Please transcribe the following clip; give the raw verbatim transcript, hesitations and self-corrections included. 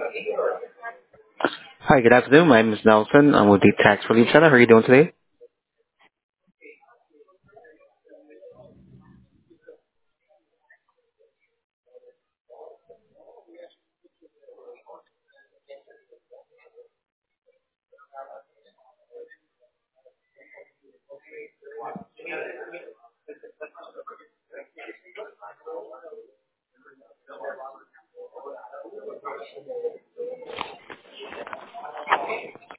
Hi, good afternoon. My name is Nelson. I'm with the Tax Relief Center. How are you doing today?